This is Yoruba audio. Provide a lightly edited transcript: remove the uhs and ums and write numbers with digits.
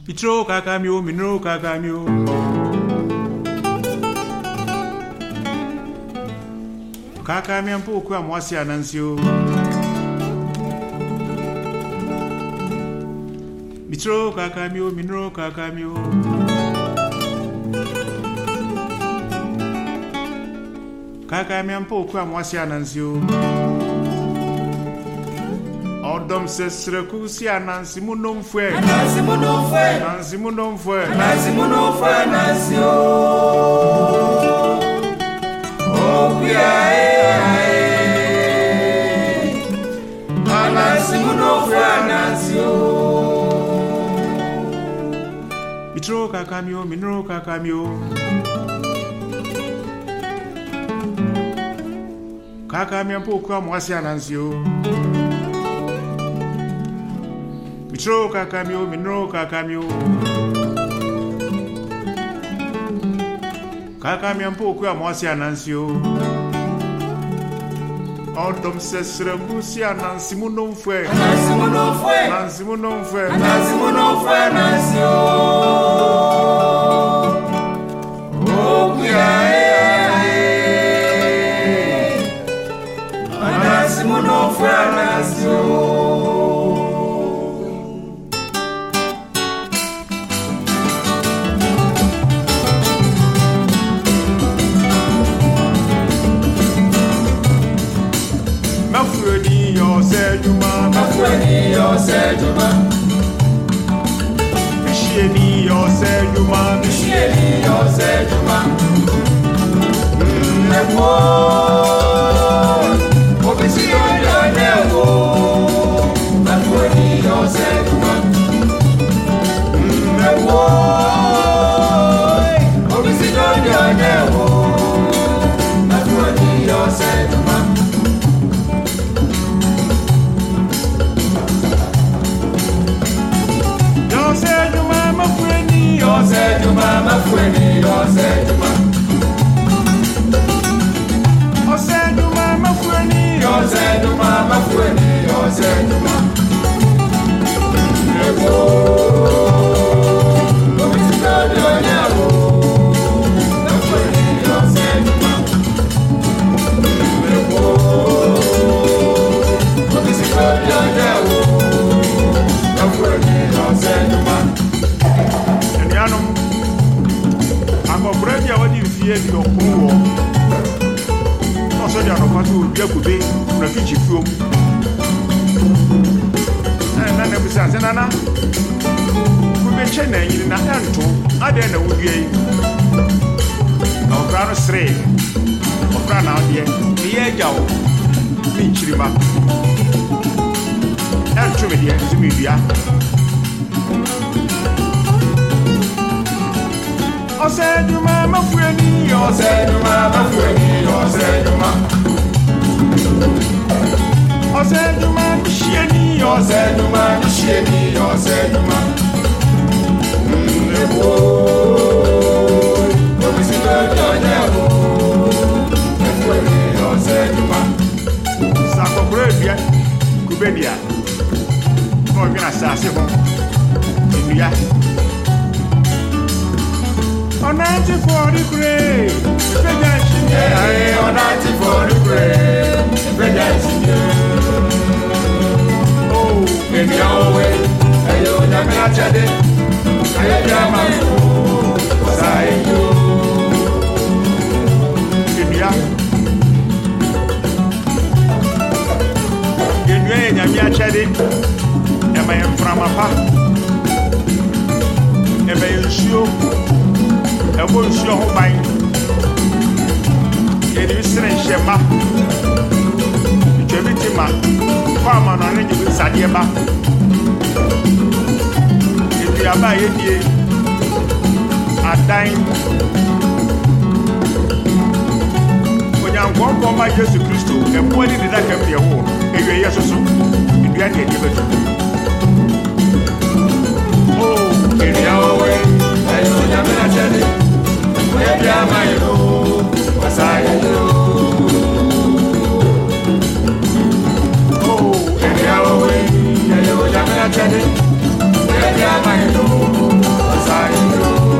Pitro kakamio, minro kakamio. Kakamio mpo kwa mwasi anansio. Pitro kakamio, minro kakamio. Kakamio mpo kwa mwasi anansio. Odom sesreku si anansi munomfwe. Anansi munomfwe. Anansi o. Oh Anansi o. Mitro kakamio, minro kakamio. Kakamio mpo kwa mwasi anansi o. Mitro kakamio, minro kakamio. Kakamio mpo kwa mwasi anansio. Odom sesreku si anansi munomfwe. Anansi munomfwe. Anansi o. Oh Anansi munomfwe. Jesus Christo, and what did that come here? Oh, yes, so you get it. Oh, in your way, I know you're not telling. Where am I? Was I? Oh, in your way, I know you're not telling. Where am I? Sayo.